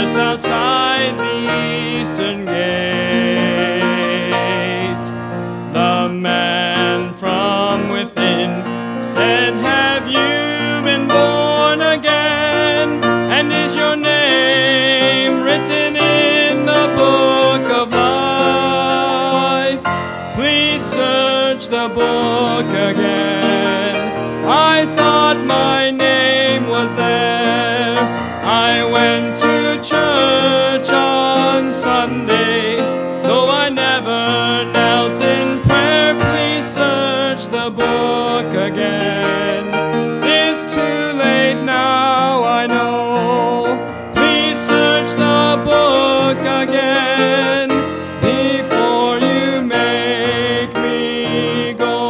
just outside the eastern gate. The man from within said, "Have you been born again? And is your name written in the book of life? Please search the book again." I thought my name was there. I went to church on Sunday, though I never knelt in prayer. Please search the book again. It's too late now, I know. Please search the book again before you make me go.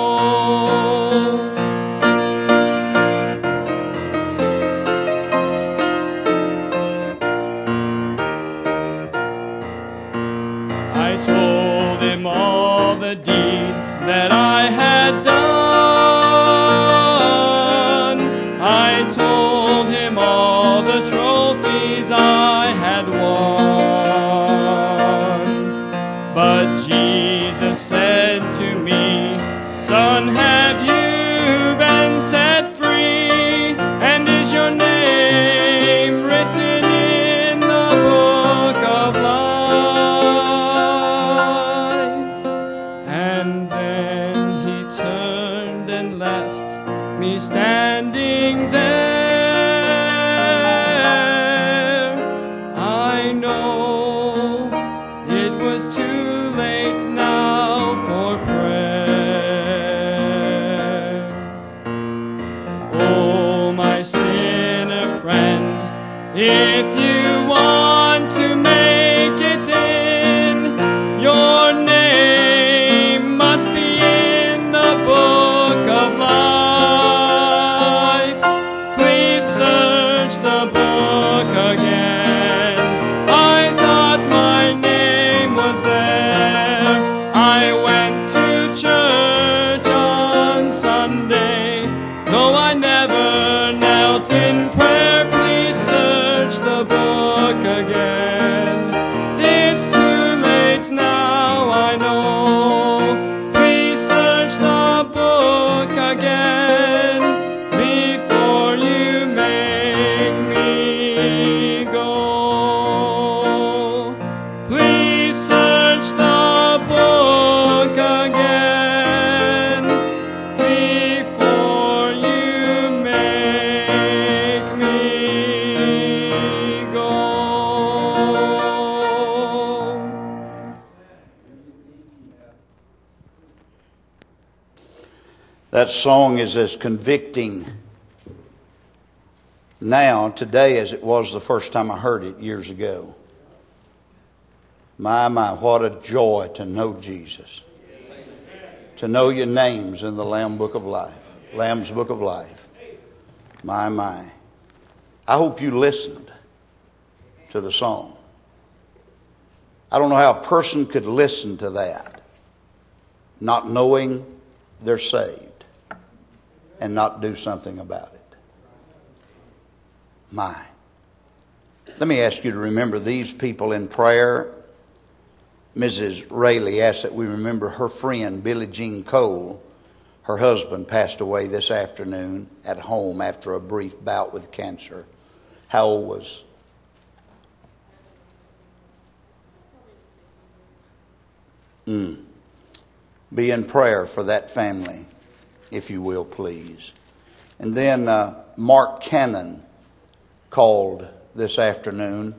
I told him all the deeds that I had done. I told him all the trophies I had won. But Jesus said to me, "Son, have you been set free? And is your name written in the book of life?" And then he turned and left me standing there. I know it was too late now for prayer. Oh, my sinner friend, if you want to make it in, your name must be in the book of life. Please search the book again. I thought my name was there. I went to church on Sunday, though I never knelt in prayer. Please search the book again. It's too late now, I know. Please search the book again before you make me go. Please search the book again before you make me go. That song is as convicting now, today, as it was the first time I heard it years ago. My, what a joy to know Jesus. To know your names in the Lamb's Book of Life. Lamb's Book of Life. My. I hope you listened to the song. I don't know how a person could listen to that, not knowing they're saved, and not do something about it. My. Let me ask you to remember these people in prayer. Mrs. Rayleigh asked that we remember her friend, Billie Jean Cole. Her husband passed away this afternoon at home after a brief bout with cancer. How old was? Be in prayer for that family, if you will, please. And then Mark Cannon called this afternoon.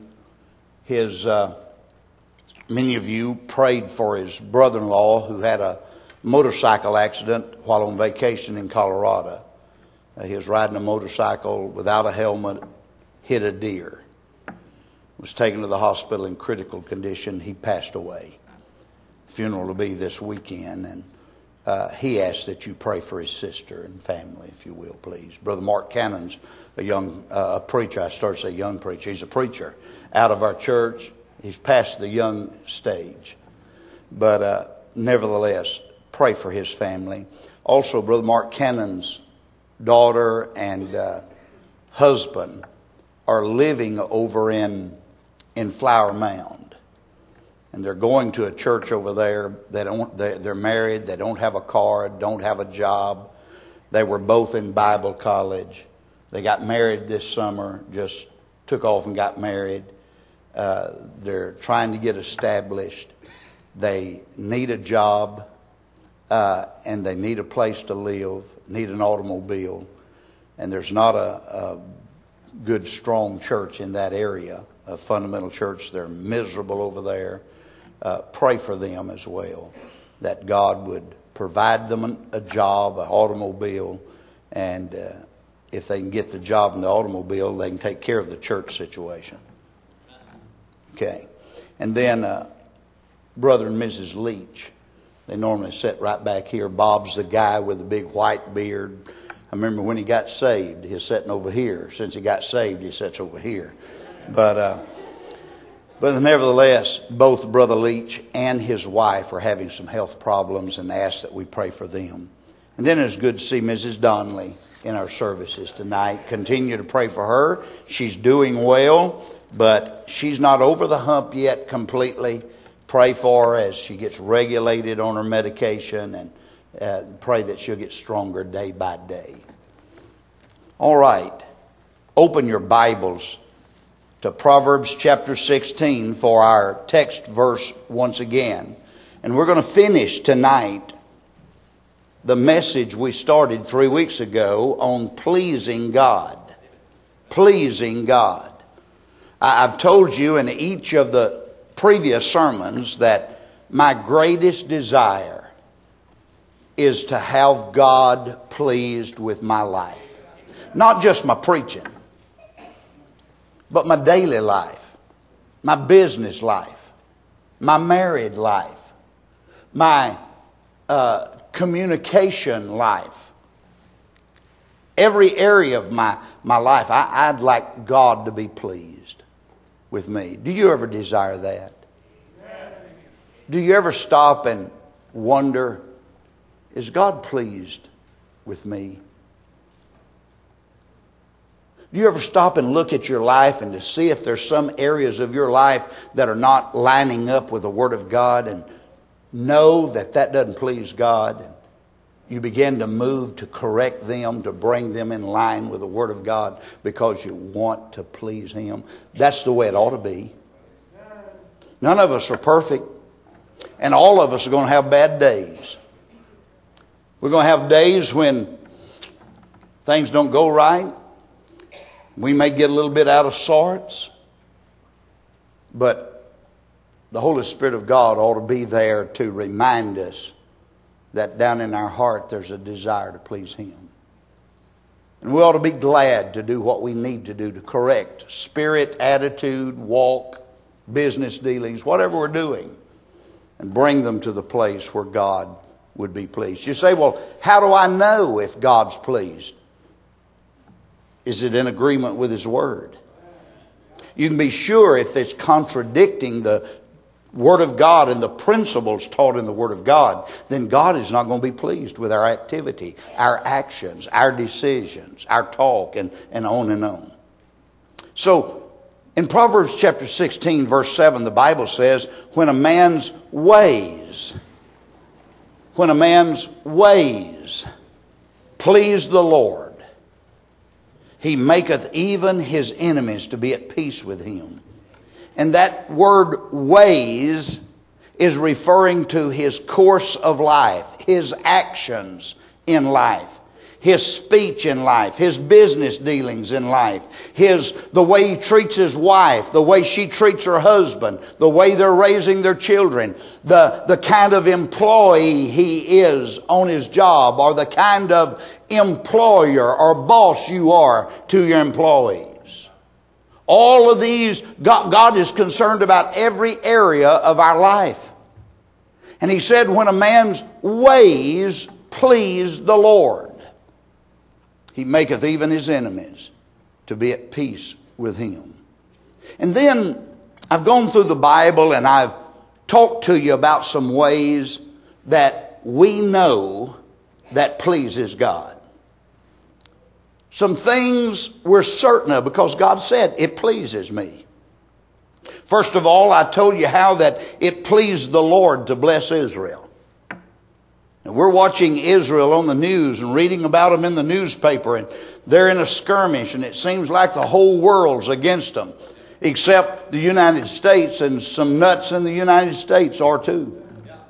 Many of you prayed for his brother-in-law who had a motorcycle accident while on vacation in Colorado. He was riding a motorcycle without a helmet, hit a deer. Was taken to the hospital in critical condition. He passed away. Funeral will be this weekend, and he asked that you pray for his sister and family, if you will, please. Brother Mark Cannon's a preacher. I started to say young preacher. He's a preacher out of our church. He's past the young stage. But nevertheless, pray for his family. Also, Brother Mark Cannon's daughter and husband are living over in in Flower Mound. And they're going to a church over there. They're married. They don't have a car, don't have a job. They were both in Bible college. They got married this summer, just took off and got married. They're trying to get established. They need a job, and they need a place to live, need an automobile. And there's not a good, strong church in that area, a fundamental church. They're miserable over there. Pray for them as well, that God would provide them a job, an automobile, and if they can get the job in the automobile, they can take care of the church situation. Okay. And then Brother and Mrs. Leach, they normally sit right back here. Bob's the guy with the big white beard. I remember when he got saved, he was sitting over here. Since he got saved, he sits over here. But nevertheless, both Brother Leach and his wife are having some health problems and ask that we pray for them. And then it's good to see Mrs. Donnelly in our services tonight. Continue to pray for her. She's doing well, but she's not over the hump yet completely. Pray for her as she gets regulated on her medication, and pray that she'll get stronger day by day. All right. Open your Bibles to Proverbs chapter 16 for our text verse once again. And we're going to finish tonight the message we started 3 weeks ago on pleasing God. Pleasing God. I've told you in each of the previous sermons that my greatest desire is to have God pleased with my life. Not just my preaching, but my daily life, my business life, my married life, my communication life. Every area of my life, I'd like God to be pleased with me. Do you ever desire that? Do you ever stop and wonder, is God pleased with me? Do you ever stop and look at your life and to see if there's some areas of your life that are not lining up with the Word of God, and know that that doesn't please God? And you begin to move to correct them, to bring them in line with the Word of God because you want to please Him. That's the way it ought to be. None of us are perfect, and all of us are going to have bad days. We're going to have days when things don't go right. We may get a little bit out of sorts, but the Holy Spirit of God ought to be there to remind us that down in our heart there's a desire to please Him. And we ought to be glad to do what we need to do to correct spirit, attitude, walk, business dealings, whatever we're doing, and bring them to the place where God would be pleased. You say, well, how do I know if God's pleased? Is it in agreement with His Word? You can be sure if it's contradicting the Word of God and the principles taught in the Word of God, then God is not going to be pleased with our activity, our actions, our decisions, our talk, and on and on. So, in Proverbs chapter 16, verse 7, the Bible says, when a man's ways please the Lord, He maketh even His enemies to be at peace with him. And that word ways is referring to His course of life, His actions in life, His speech in life, His business dealings in life, the way He treats His wife, the way she treats her husband, the way they're raising their children, the kind of employee he is on his job, or the kind of employer or boss you are to your employees. All of these, God is concerned about every area of our life. And He said, when a man's ways please the Lord, He maketh even his enemies to be at peace with him. And then I've gone through the Bible and I've talked to you about some ways that we know that pleases God. Some things we're certain of because God said, it pleases me. First of all, I told you how that it pleased the Lord to bless Israel. And we're watching Israel on the news and reading about them in the newspaper, and they're in a skirmish, and it seems like the whole world's against them, except the United States, and some nuts in the United States are too.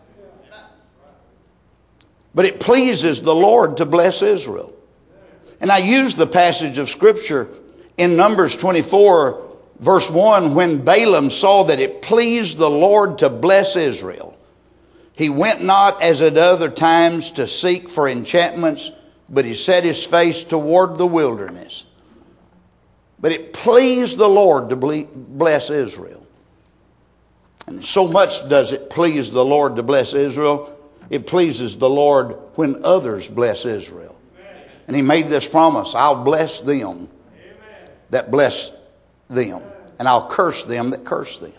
But it pleases the Lord to bless Israel. And I used the passage of Scripture in Numbers 24, verse 1, when Balaam saw that it pleased the Lord to bless Israel. He went not as at other times to seek for enchantments, but he set his face toward the wilderness. But it pleased the Lord to bless Israel. And so much does it please the Lord to bless Israel, it pleases the Lord when others bless Israel. And he made this promise, I'll bless them that bless them, and I'll curse them that curse them.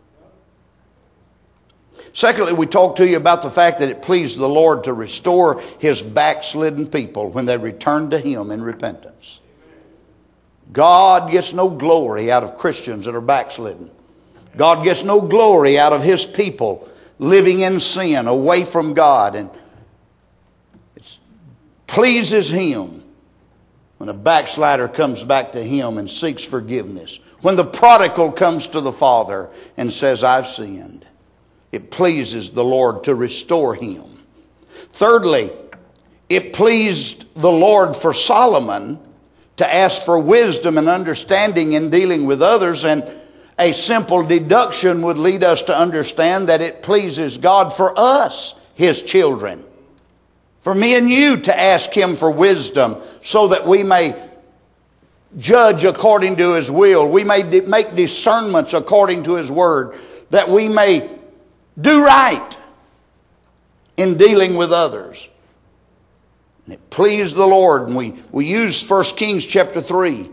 Secondly, we talked to you about the fact that it pleased the Lord to restore his backslidden people when they returned to him in repentance. God gets no glory out of Christians that are backslidden. God gets no glory out of his people living in sin, away from God. And it pleases him when a backslider comes back to him and seeks forgiveness. When the prodigal comes to the Father and says, I've sinned. It pleases the Lord to restore him. Thirdly, it pleased the Lord for Solomon to ask for wisdom and understanding in dealing with others. And a simple deduction would lead us to understand that it pleases God for us, his children. For me and you to ask him for wisdom so that we may judge according to his will. We may make discernments according to his word. That we may do right in dealing with others. And it pleased the Lord. And we use 1 Kings chapter 3.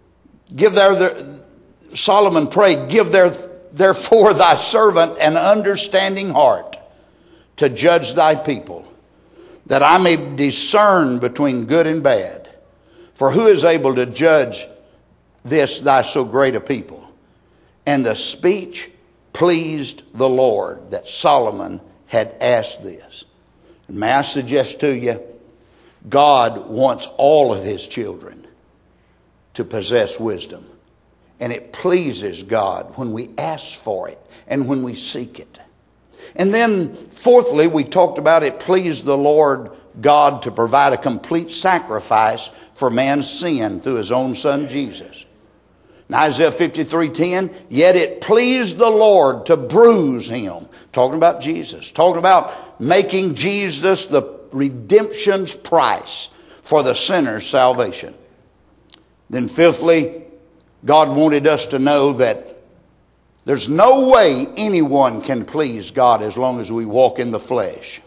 Solomon prayed, give therefore thy servant an understanding heart to judge thy people, that I may discern between good and bad. For who is able to judge this thy so great a people? And the speech pleased the Lord that Solomon had asked this. And may I suggest to you, God wants all of his children to possess wisdom. And it pleases God when we ask for it and when we seek it. And then fourthly, we talked about it pleased the Lord God to provide a complete sacrifice for man's sin through his own son Jesus. In Isaiah 53:10, yet it pleased the Lord to bruise him. Talking about Jesus. Talking about making Jesus the redemption's price for the sinner's salvation. Then fifthly, God wanted us to know that there's no way anyone can please God as long as we walk in the flesh.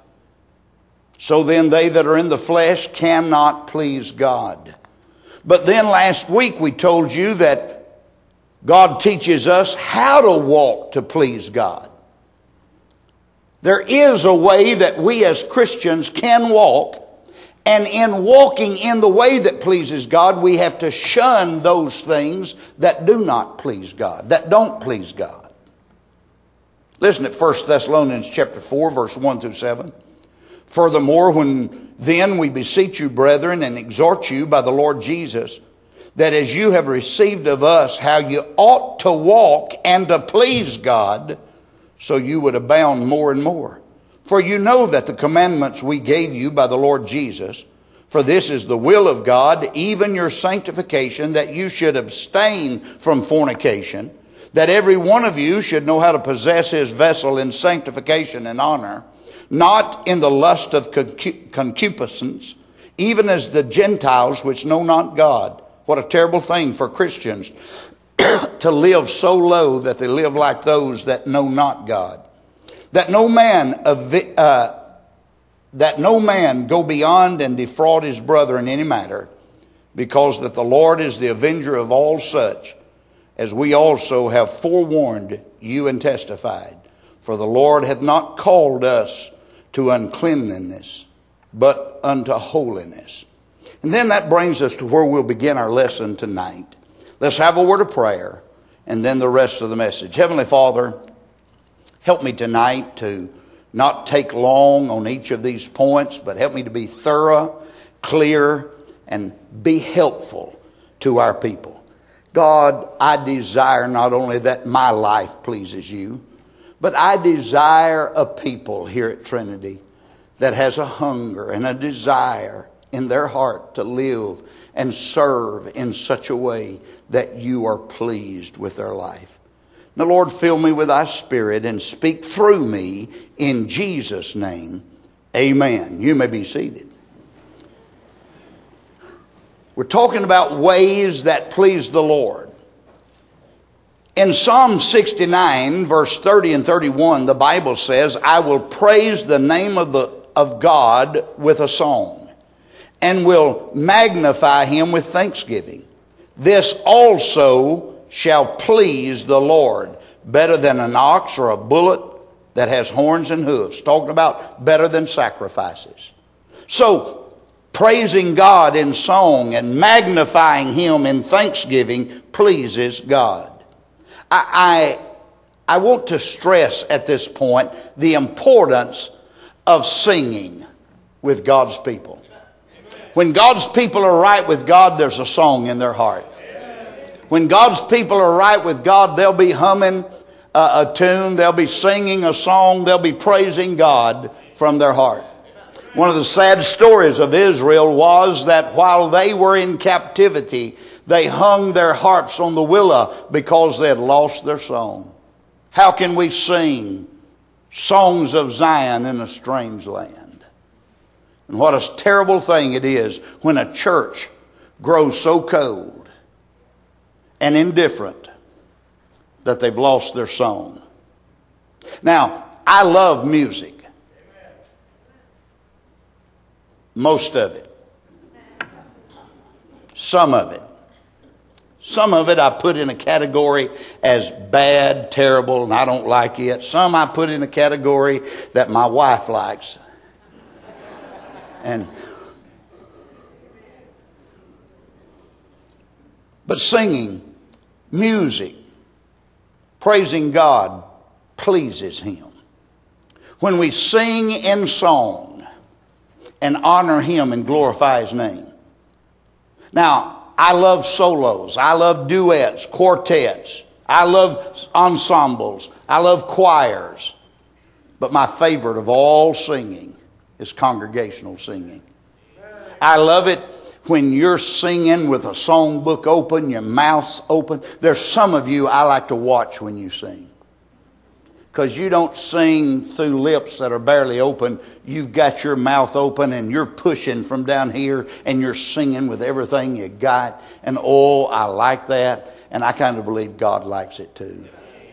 So then they that are in the flesh cannot please God. But then last week we told you that God teaches us how to walk to please God. There is a way that we as Christians can walk, and in walking in the way that pleases God, we have to shun those things that do not please God, that don't please God. Listen at 1 Thessalonians chapter 4, verse 1 through 7. Furthermore, then we beseech you, brethren, and exhort you by the Lord Jesus, that as you have received of us how you ought to walk and to please God, so you would abound more and more. For you know that the commandments we gave you by the Lord Jesus, for this is the will of God, even your sanctification, that you should abstain from fornication, that every one of you should know how to possess his vessel in sanctification and honor, not in the lust of concupiscence, even as the Gentiles which know not God. What a terrible thing for Christians to live so low that they live like those that know not God. That no man go beyond and defraud his brother in any matter, because that the Lord is the avenger of all such, as we also have forewarned you and testified. For the Lord hath not called us to uncleanness, but unto holiness. And then that brings us to where we'll begin our lesson tonight. Let's have a word of prayer, and then the rest of the message. Heavenly Father, help me tonight to not take long on each of these points, but help me to be thorough, clear, and be helpful to our people. God, I desire not only that my life pleases you, but I desire a people here at Trinity that has a hunger and a desire in their heart to live and serve in such a way that you are pleased with their life. Now, Lord, fill me with thy Spirit and speak through me in Jesus' name. Amen. You may be seated. We're talking about ways that please the Lord. In Psalm 69, verse 30 and 31, the Bible says, I will praise the name of God with a song, and will magnify him with thanksgiving. This also shall please the Lord, better than an ox or a bullock that has horns and hooves. Talking about better than sacrifices. So, praising God in song and magnifying him in thanksgiving pleases God. I want to stress at this point the importance of singing with God's people. When God's people are right with God, there's a song in their heart. When God's people are right with God, they'll be humming a tune, they'll be singing a song, they'll be praising God from their heart. One of the sad stories of Israel was that while they were in captivity, they hung their harps on the willow because they had lost their song. How can we sing songs of Zion in a strange land? And what a terrible thing it is when a church grows so cold and indifferent that they've lost their song. Now, I love music. Most of it. Some of it. Some of it I put in a category as bad, terrible, and I don't like it. Some I put in a category that my wife likes. But singing, music, praising God pleases him. When we sing in song and honor him and glorify his name. Now, I love solos. I love duets, quartets. I love ensembles. I love choirs. But my favorite of all singing is congregational singing. I love it when you're singing with a songbook open, your mouth's open. There's some of you I like to watch when you sing. Because you don't sing through lips that are barely open. You've got your mouth open and you're pushing from down here and you're singing with everything you got. And oh, I like that. And I kind of believe God likes it too.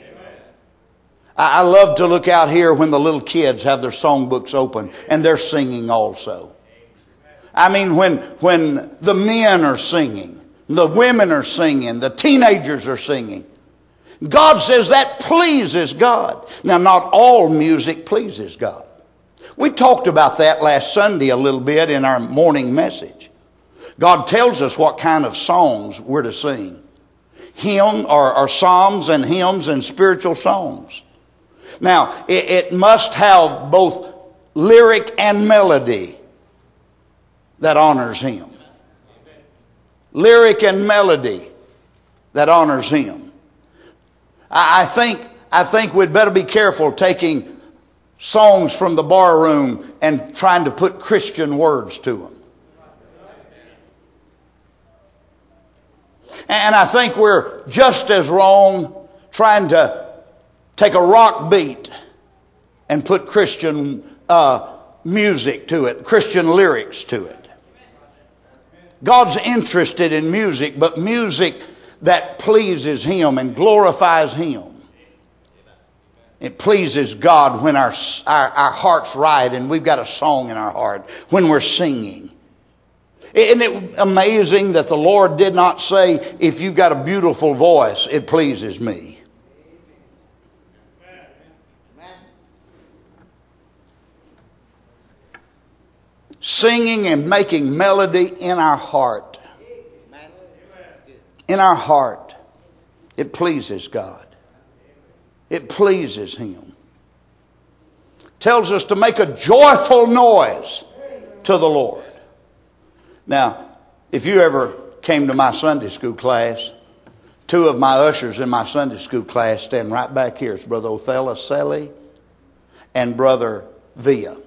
I love to look out here when the little kids have their songbooks open and they're singing also. I mean, when the men are singing, the women are singing, the teenagers are singing. God says that pleases God. Now, not all music pleases God. We talked about that last Sunday a little bit in our morning message. God tells us what kind of songs we're to sing. Hymn or psalms and hymns and spiritual songs. Now, it must have both lyric and melody that honors him. Lyric and melody that honors him. I think we'd better be careful taking songs from the bar room and trying to put Christian words to them. And I think we're just as wrong trying to take a rock beat and put Christian music to it, Christian lyrics to it. God's interested in music, but music that pleases him and glorifies him. It pleases God when our heart's right and we've got a song in our heart, when we're singing. Isn't it amazing that the Lord did not say, if you've got a beautiful voice, it pleases me? Singing and making melody in our heart. In our heart. It pleases God. It pleases Him. Tells us to make a joyful noise to the Lord. Now, if you ever came to my Sunday school class, two of my ushers in my Sunday school class stand right back here. It's Brother Othello Selly and Brother Villa.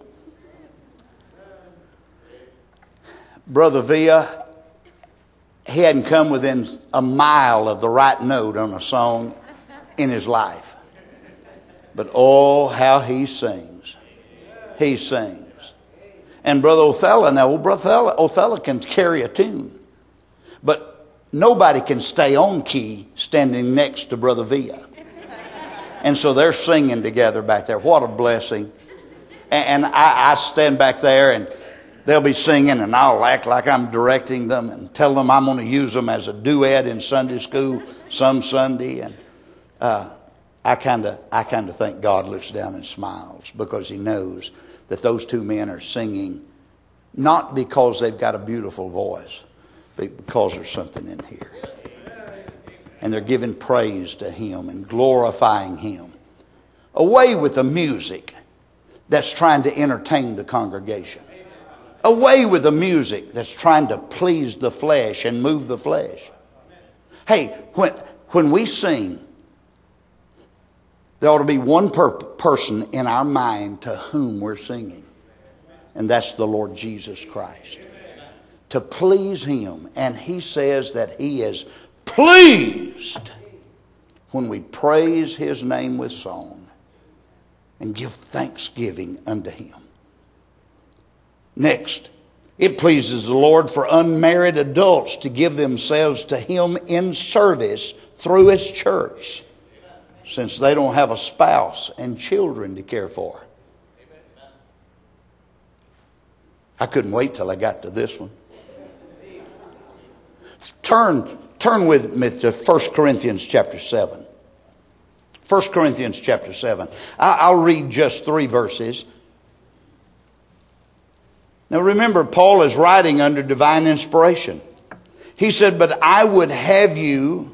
Brother Villa, he hadn't come within a mile of the right note on a song in his life. But oh, how he sings. He sings. And Brother Othello, now Brother Othello can carry a tune. But nobody can stay on key standing next to Brother Villa. And so they're singing together back there. What a blessing. And I stand back there and they'll be singing and I'll act like I'm directing them and tell them I'm going to use them as a duet in Sunday school some Sunday. And I kind of think God looks down and smiles because He knows that those two men are singing not because they've got a beautiful voice, but because there's something in here. And they're giving praise to Him and glorifying Him. Away with the music that's trying to entertain the congregation. Away with the music that's trying to please the flesh and move the flesh. Hey, when we sing, there ought to be one person in our mind to whom we're singing. And that's the Lord Jesus Christ. To please Him. And He says that He is pleased when we praise His name with song and give thanksgiving unto Him. Next, it pleases the Lord for unmarried adults to give themselves to Him in service through His church, since they don't have a spouse and children to care for. I couldn't wait till I got to this one. Turn with me to 1 Corinthians chapter 7. 1 Corinthians chapter 7. I'll read just 3 verses. Now remember, Paul is writing under divine inspiration. He said, "But I would have you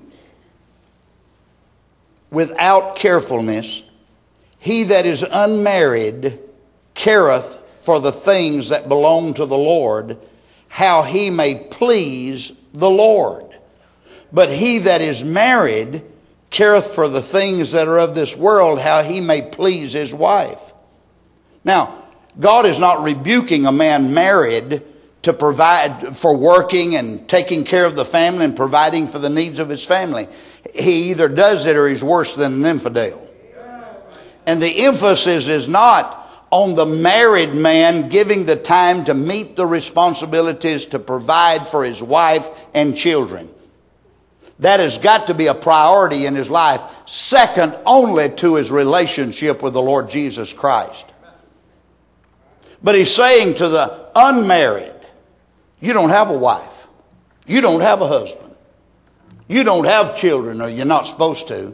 without carefulness. He that is unmarried careth for the things that belong to the Lord, how he may please the Lord. But he that is married careth for the things that are of this world, how he may please his wife." Now, God is not rebuking a man married to provide for working and taking care of the family and providing for the needs of his family. He either does it or he's worse than an infidel. And the emphasis is not on the married man giving the time to meet the responsibilities to provide for his wife and children. That has got to be a priority in his life, second only to his relationship with the Lord Jesus Christ. But he's saying to the unmarried, you don't have a wife. You don't have a husband. You don't have children, or you're not supposed to.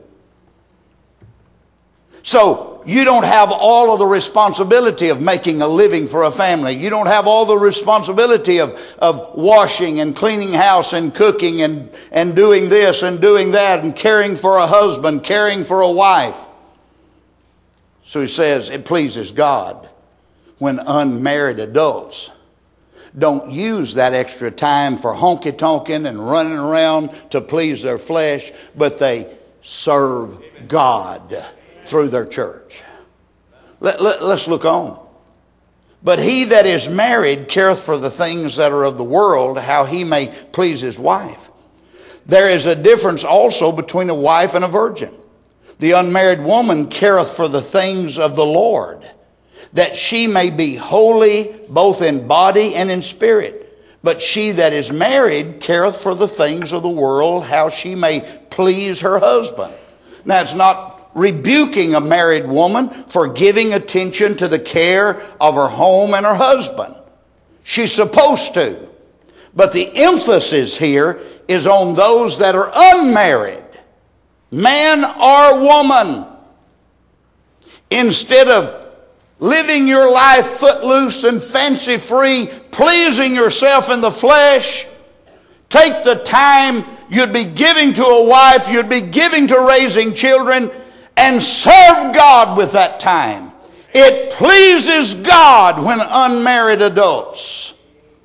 So you don't have all of the responsibility of making a living for a family. You don't have all the responsibility of washing and cleaning house and cooking and doing this and doing that and caring for a husband, caring for a wife. So he says it pleases God when unmarried adults don't use that extra time for honky-tonking and running around to please their flesh, but they serve God through their church. Let's look on. But he that is married careth for the things that are of the world, how he may please his wife. There is a difference also between a wife and a virgin. The unmarried woman careth for the things of the Lord, that she may be holy both in body and in spirit. But she that is married careth for the things of the world, how she may please her husband. Now, it's not rebuking a married woman for giving attention to the care of her home and her husband. She's supposed to. But the emphasis here is on those that are unmarried, man or woman. Instead of living your life footloose and fancy-free, pleasing yourself in the flesh, take the time you'd be giving to a wife, you'd be giving to raising children, and serve God with that time. It pleases God when unmarried adults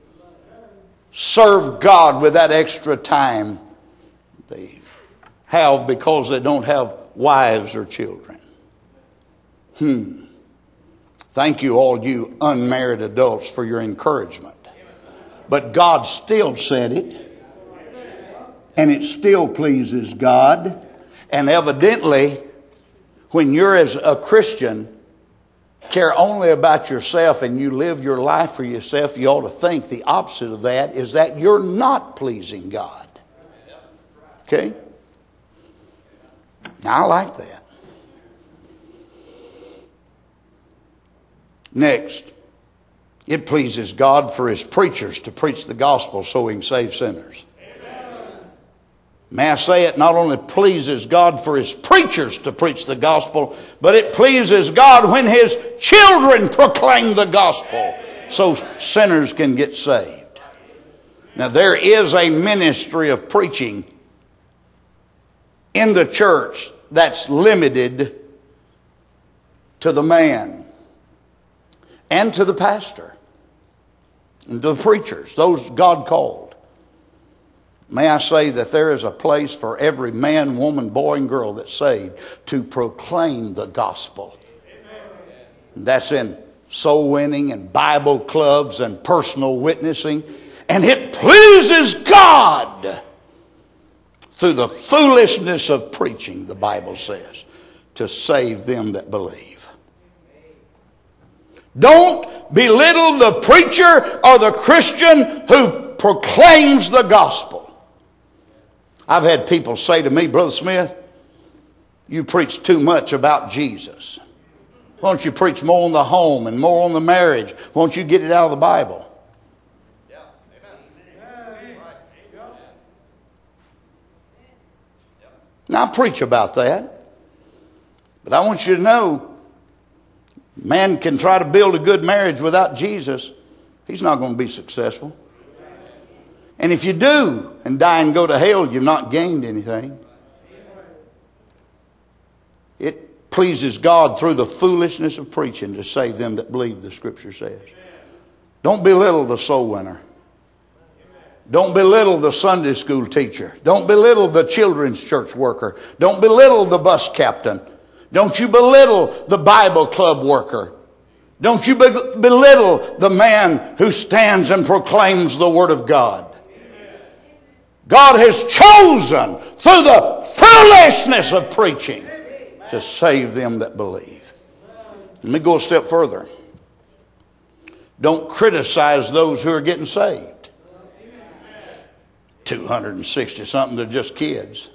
serve God with that extra time they have because they don't have wives or children. Thank you, all you unmarried adults, for your encouragement. But God still said it, and it still pleases God. And evidently, when you're as a Christian, care only about yourself and you live your life for yourself, you ought to think the opposite of that is that you're not pleasing God. Okay? Now, I like that. Next, it pleases God for His preachers to preach the gospel so He can save sinners. May I say it not only pleases God for His preachers to preach the gospel, but it pleases God when His children proclaim the gospel so sinners can get saved. Now, there is a ministry of preaching in the church that's limited to the man and to the pastor and to the preachers, those God called. May I say that there is a place for every man, woman, boy, and girl that's saved to proclaim the gospel. And that's in soul winning and Bible clubs and personal witnessing. And it pleases God through the foolishness of preaching, the Bible says, to save them that believe. Don't belittle the preacher or the Christian who proclaims the gospel. I've had people say to me, Brother Smith, you preach too much about Jesus. Why don't you preach more on the home and more on the marriage? Why don't you get it out of the Bible? Yeah. Amen. Now, I preach about that. But I want you to know, man can try to build a good marriage without Jesus. He's not going to be successful. And if you do and die and go to hell, you've not gained anything. It pleases God through the foolishness of preaching to save them that believe, the Scripture says. Don't belittle the soul winner. Don't belittle the Sunday school teacher. Don't belittle the children's church worker. Don't belittle the bus captain. Don't you belittle the Bible club worker. Don't you belittle the man who stands and proclaims the Word of God. God has chosen through the foolishness of preaching to save them that believe. Let me go a step further. Don't criticize those who are getting saved. 260 something, they're just kids.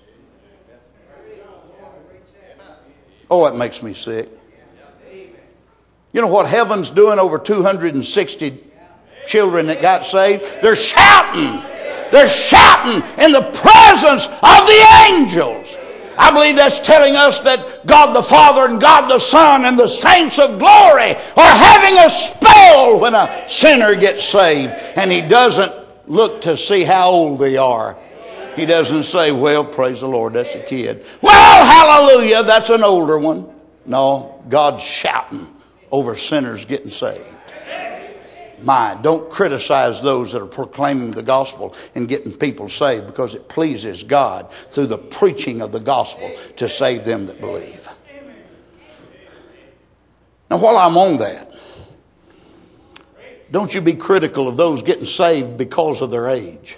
Oh, that makes me sick. You know what heaven's doing over 260 children that got saved? They're shouting. They're shouting in the presence of the angels. I believe that's telling us that God the Father and God the Son and the saints of glory are having a spell when a sinner gets saved. And He doesn't look to see how old they are. He doesn't say, well, praise the Lord, that's a kid. Well, hallelujah, that's an older one. No, God's shouting over sinners getting saved. Don't criticize those that are proclaiming the gospel and getting people saved, because it pleases God through the preaching of the gospel to save them that believe. Now, while I'm on that, don't you be critical of those getting saved because of their age.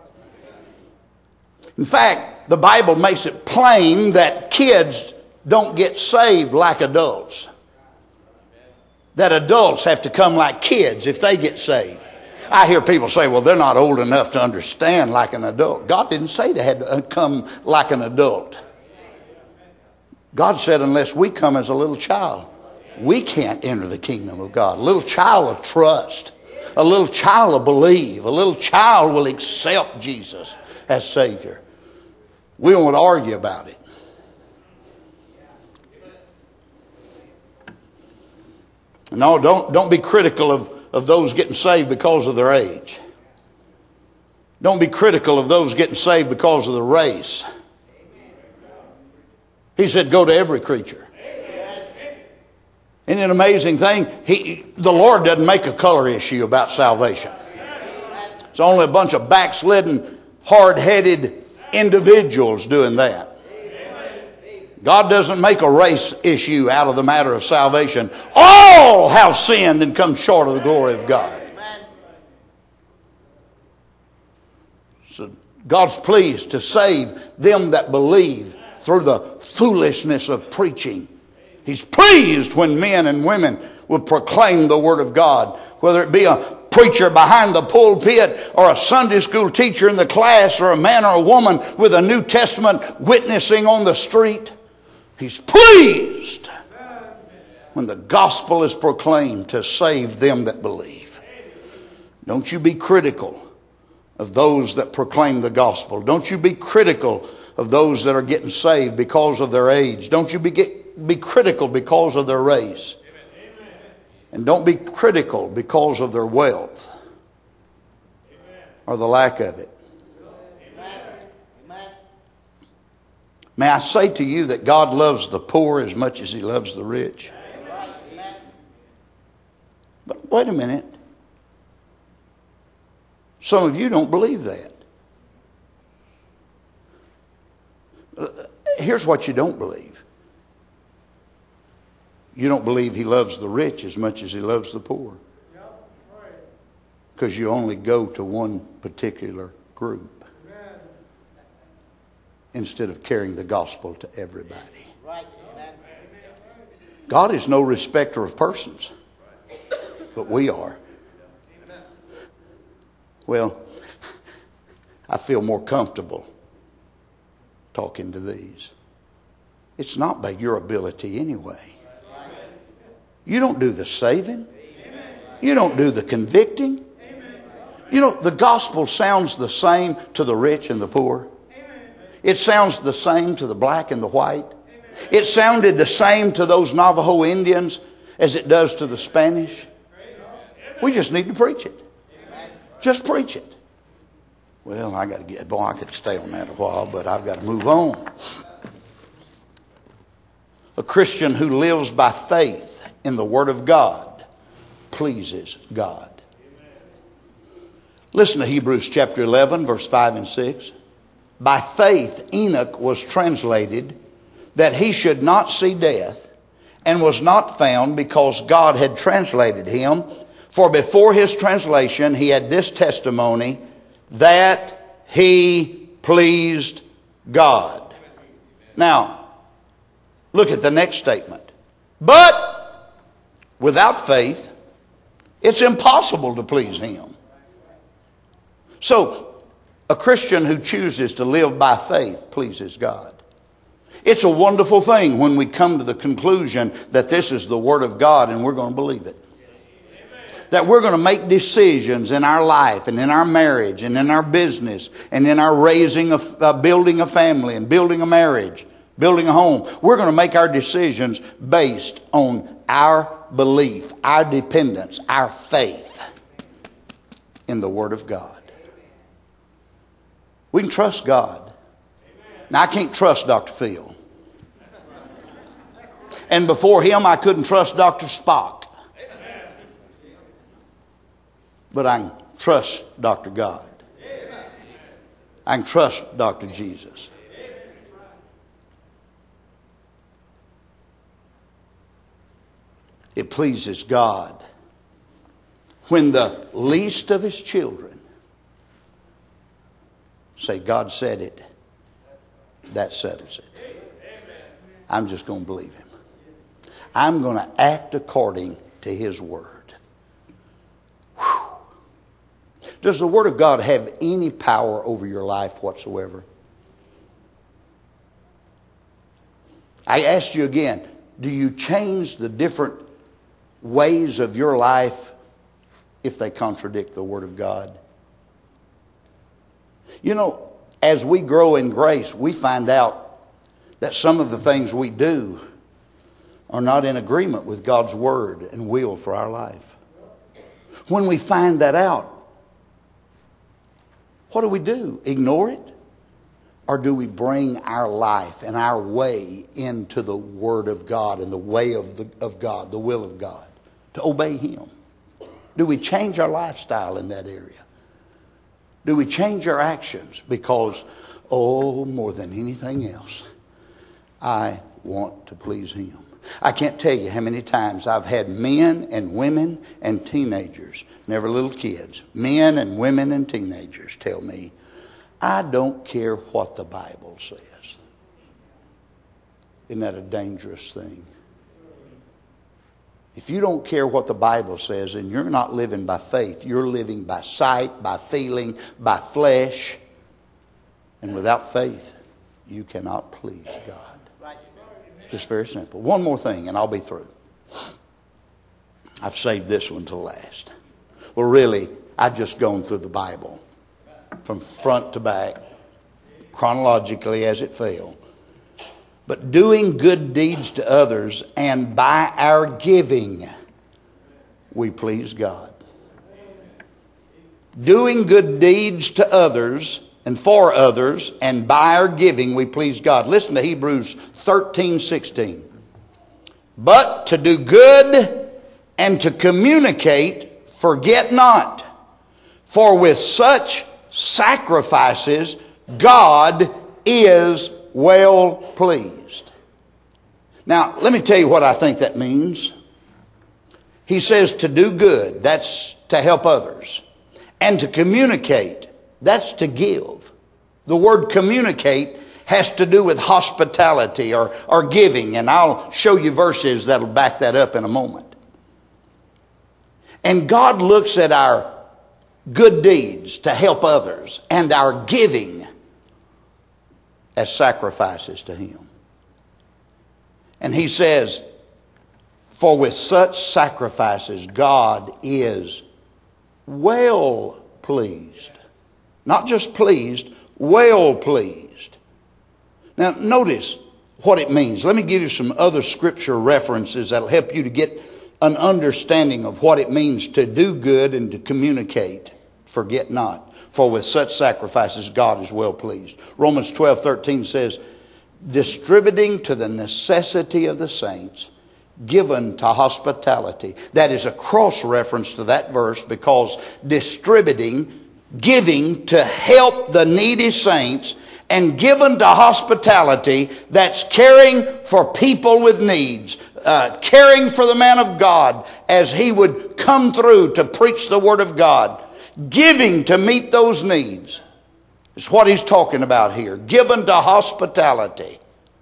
In fact, the Bible makes it plain that kids don't get saved like adults. That adults have to come like kids if they get saved. I hear people say, well, they're not old enough to understand like an adult. God didn't say they had to come like an adult. God said unless we come as a little child, we can't enter the kingdom of God. A little child will trust. A little child will believe. A little child will accept Jesus as Savior. We don't want to argue about it. No, don't be critical of those getting saved because of their age. Don't be critical of those getting saved because of the race. He said, go to every creature. Isn't it an amazing thing? The Lord doesn't make a color issue about salvation. It's only a bunch of backslidden, hard-headed individuals doing that. God doesn't make a race issue out of the matter of salvation. All have sinned and come short of the glory of God. So God's pleased to save them that believe through the foolishness of preaching. He's pleased when men and women will proclaim the Word of God, whether it be a preacher behind the pulpit or a Sunday school teacher in the class or a man or a woman with a New Testament witnessing on the street. He's pleased when the gospel is proclaimed to save them that believe. Don't you be critical of those that proclaim the gospel. Don't you be critical of those that are getting saved because of their age. Don't you be critical because of their race. And don't be critical because of their wealth or the lack of it. May I say to you that God loves the poor as much as He loves the rich? But wait a minute. Some of you don't believe that. Here's what you don't believe. You don't believe He loves the rich as much as He loves the poor. Because you only go to one particular group instead of carrying the gospel to everybody. God is no respecter of persons, but we are. Well, I feel more comfortable talking to these. It's not by your ability anyway. You don't do the saving. You don't do the convicting. You know, the gospel sounds the same to the rich and the poor. It sounds the same to the black and the white. It sounded the same to those Navajo Indians as it does to the Spanish. We just need to preach it. Just preach it. Well, I could stay on that a while, but I've got to move on. A Christian who lives by faith in the Word of God pleases God. Listen to Hebrews chapter 11, verse 5 and 6. By faith Enoch was translated that he should not see death, and was not found because God had translated him. For before his translation he had this testimony, that he pleased God. Now, look at the next statement. But without faith, it's impossible to please Him. So, a Christian who chooses to live by faith pleases God. It's a wonderful thing when we come to the conclusion that this is the Word of God and we're going to believe it. That we're going to make decisions in our life and in our marriage and in our business and in our raising of building a family and building a marriage, building a home. We're going to make our decisions based on our belief, our dependence, our faith in the Word of God. We can trust God. Now, I can't trust Dr. Phil. And before him, I couldn't trust Dr. Spock. But I can trust Dr. God. I can trust Dr. Jesus. It pleases God when the least of His children say, God said it, that settles it. I'm just going to believe Him. I'm going to act according to His Word. Does the Word of God have any power over your life whatsoever? I asked you again, do you change the different ways of your life if they contradict the Word of God? You know, as we grow in grace, we find out that some of the things we do are not in agreement with God's Word and will for our life. When we find that out, what do? Ignore it? Or do we bring our life and our way into the Word of God and the way of God, the will of God, to obey Him? Do we change our lifestyle in that area? Do we change our actions? Because, more than anything else, I want to please Him. I can't tell you how many times I've had men and women and teenagers, never little kids, men and women and teenagers tell me, I don't care what the Bible says. Isn't that a dangerous thing? If you don't care what the Bible says, then you're not living by faith. You're living by sight, by feeling, by flesh. And without faith, you cannot please God. Just very simple. One more thing and I'll be through. I've saved this one to last. Well, really, I've just gone through the Bible from front to back, chronologically as it fell. But doing good deeds to others, and by our giving, we please God. Doing good deeds to others and for others, and by our giving, we please God. Listen to Hebrews 13:16. But to do good and to communicate, forget not. For with such sacrifices, God is well pleased. Now, let me tell you what I think that means. He says to do good, that's to help others. And to communicate, that's to give. The word communicate has to do with hospitality or giving. And I'll show you verses that'll back that up in a moment. And God looks at our good deeds to help others and our giving as sacrifices to Him. And He says, for with such sacrifices God is well pleased. Not just pleased, well pleased. Now notice what it means. Let me give you some other scripture references that'll help you to get an understanding of what it means to do good and to communicate. Forget not. For with such sacrifices God is well pleased. Romans 12:13 says, distributing to the necessity of the saints, given to hospitality. That is a cross reference to that verse, because distributing, giving to help the needy saints, and given to hospitality, that's caring for people with needs, caring for the man of God as he would come through to preach the Word of God, giving to meet those needs. It's what he's talking about here. Given to hospitality.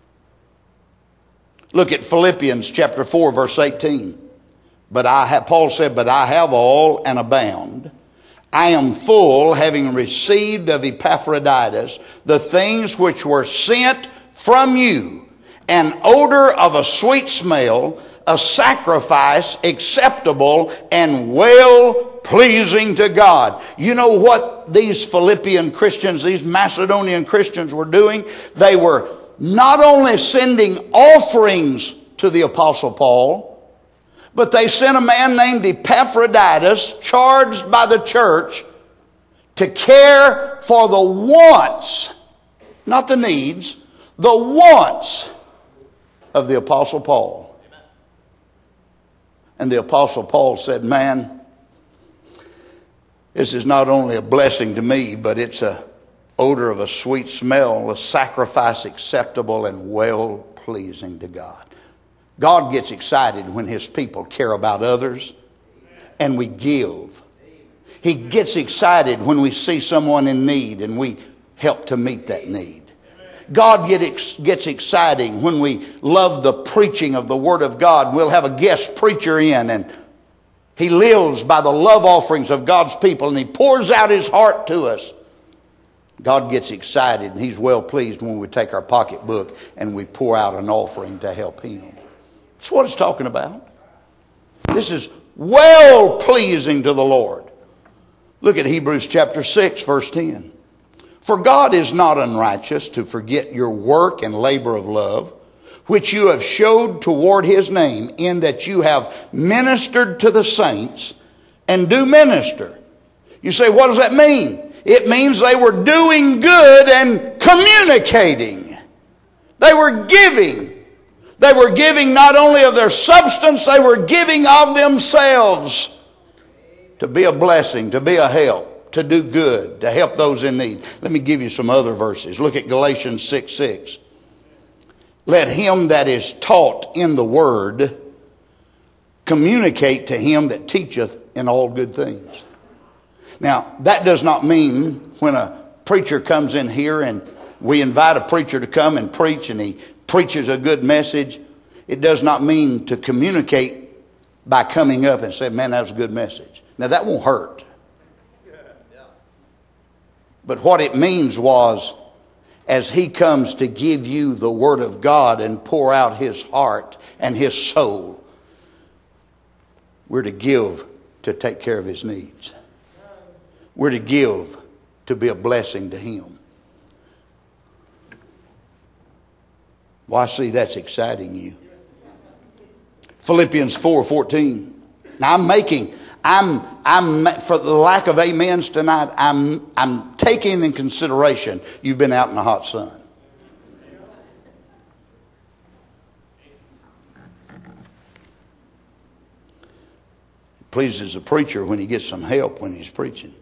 Look at Philippians chapter 4, verse 18. Paul said, but I have all and abound. I am full, having received of Epaphroditus the things which were sent from you, an odor of a sweet smell, a sacrifice acceptable and well pleasing to God. You know what these Philippian Christians, these Macedonian Christians were doing? They were not only sending offerings to the Apostle Paul, but they sent a man named Epaphroditus, charged by the church, to care for the wants, not the needs, the wants of the Apostle Paul. And the Apostle Paul said, man, this is not only a blessing to me, but it's an odor of a sweet smell, a sacrifice acceptable and well pleasing to God. God gets excited when His people care about others and we give. He gets excited when we see someone in need and we help to meet that need. God gets exciting when we love the preaching of the Word of God. We'll have a guest preacher in, and he lives by the love offerings of God's people, and he pours out his heart to us. God gets excited, and He's well pleased when we take our pocketbook and we pour out an offering to help Him. That's what it's talking about. This is well pleasing to the Lord. Look at Hebrews chapter 6, verse 10. For God is not unrighteous to forget your work and labor of love, which you have showed toward His name, in that you have ministered to the saints and do minister. You say, what does that mean? It means they were doing good and communicating. They were giving. They were giving not only of their substance, they were giving of themselves to be a blessing, to be a help, to do good, to help those in need. Let me give you some other verses. Look at Galatians 6:6. Let him that is taught in the word communicate to him that teacheth in all good things. Now, that does not mean when a preacher comes in here and we invite a preacher to come and preach and he preaches a good message, it does not mean to communicate by coming up and saying, man, that was a good message. Now, that won't hurt. But what it means was, as he comes to give you the Word of God and pour out his heart and his soul, we're to give to take care of his needs. We're to give to be a blessing to him. Well, I see that's exciting you. Philippians 4:14. Now I'm for the lack of amens tonight, I'm taking in consideration you've been out in the hot sun. It pleases the preacher when he gets some help when he's preaching.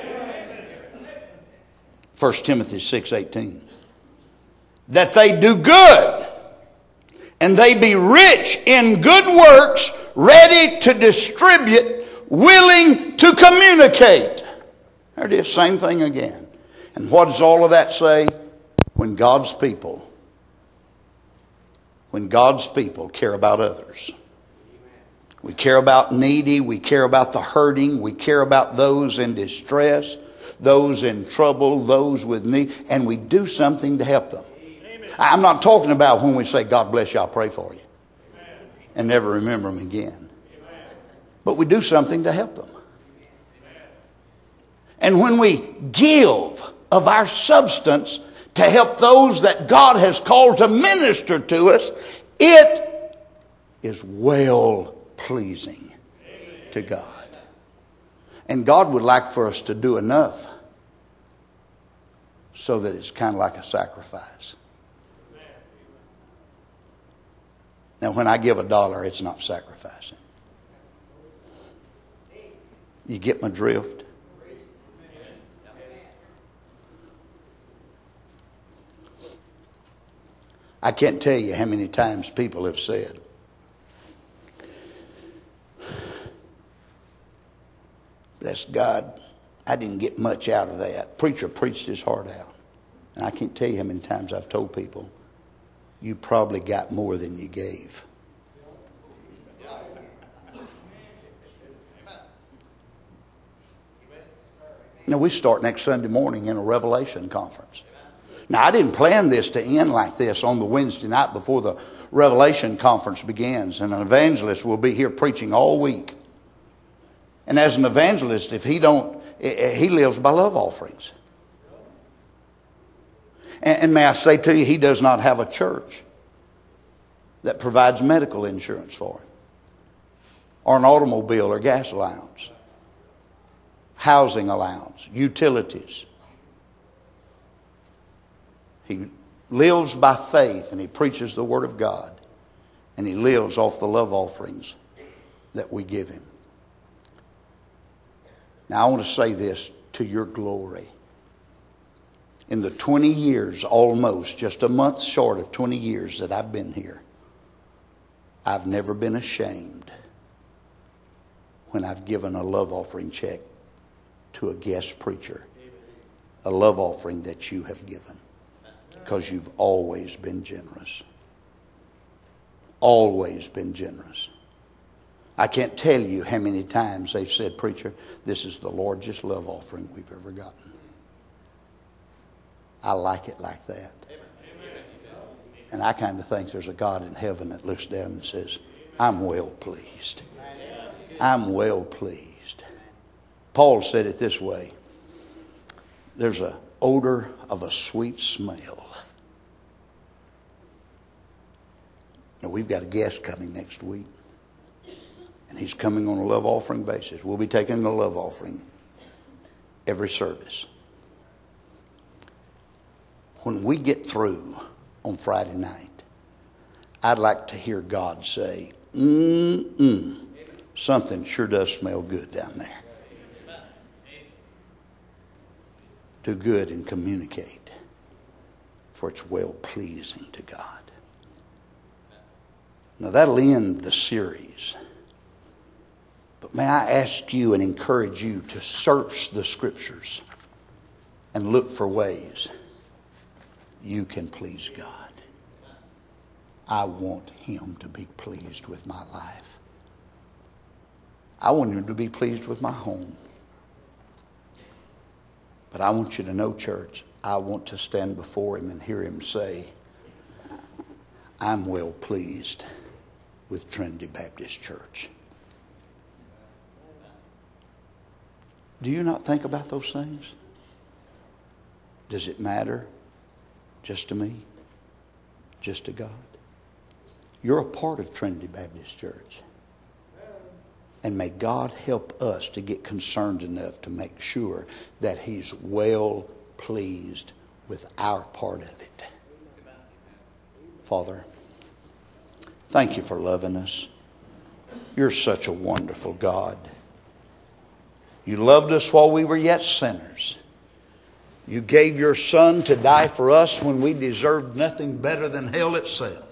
1 Timothy 6:18. That they do good and they be rich in good works, ready to distribute, willing to communicate. There it is, same thing again. And what does all of that say? When God's people care about others. We care about needy, we care about the hurting, we care about those in distress, those in trouble, those with need, and we do something to help them. I'm not talking about when we say, God bless you, I'll pray for you, and never remember them again. But we do something to help them. And when we give of our substance to help those that God has called to minister to us, it is well pleasing to God. And God would like for us to do enough so that it's kind of like a sacrifice. Now, when I give $1, it's not sacrificing. You get my drift? I can't tell you how many times people have said, bless God, I didn't get much out of that. Preacher preached his heart out. And I can't tell you how many times I've told people, you probably got more than you gave. Now, we start next Sunday morning in a Revelation conference. Now, I didn't plan this to end like this on the Wednesday night before the Revelation conference begins. And an evangelist will be here preaching all week. And as an evangelist, if he lives by love offerings. And may I say to you, he does not have a church that provides medical insurance for him, or an automobile or gas allowance, housing allowance, utilities. He lives by faith and he preaches the Word of God, and he lives off the love offerings that we give him. Now, I want to say this to your glory. In the 20 years, almost, just a month short of 20 years that I've been here, I've never been ashamed when I've given a love offering check to a guest preacher. A love offering that you have given. Because you've always been generous. Always been generous. I can't tell you how many times they've said, preacher, this is the largest love offering we've ever gotten. I like it like that. And I kind of think there's a God in heaven that looks down and says, I'm well pleased. I'm well pleased. Paul said it this way. There's an odor of a sweet smell. Now, we've got a guest coming next week. And he's coming on a love offering basis. We'll be taking the love offering every service. when we get through on Friday night, I'd like to hear God say, something sure does smell good down there. Do good and communicate, for it's well-pleasing to God. Now that'll end the series. But may I ask you and encourage you to search the Scriptures and look for ways you can please God. I want Him to be pleased with my life. I want Him to be pleased with my home. But I want you to know, church, I want to stand before Him and hear Him say, I'm well pleased with Trinity Baptist Church. Do you not think about those things? Does it matter just to me? Just to God? You're a part of Trinity Baptist Church. And may God help us to get concerned enough to make sure that He's well pleased with our part of it. Father, thank you for loving us. You're such a wonderful God. You loved us while we were yet sinners. You gave your Son to die for us when we deserved nothing better than hell itself.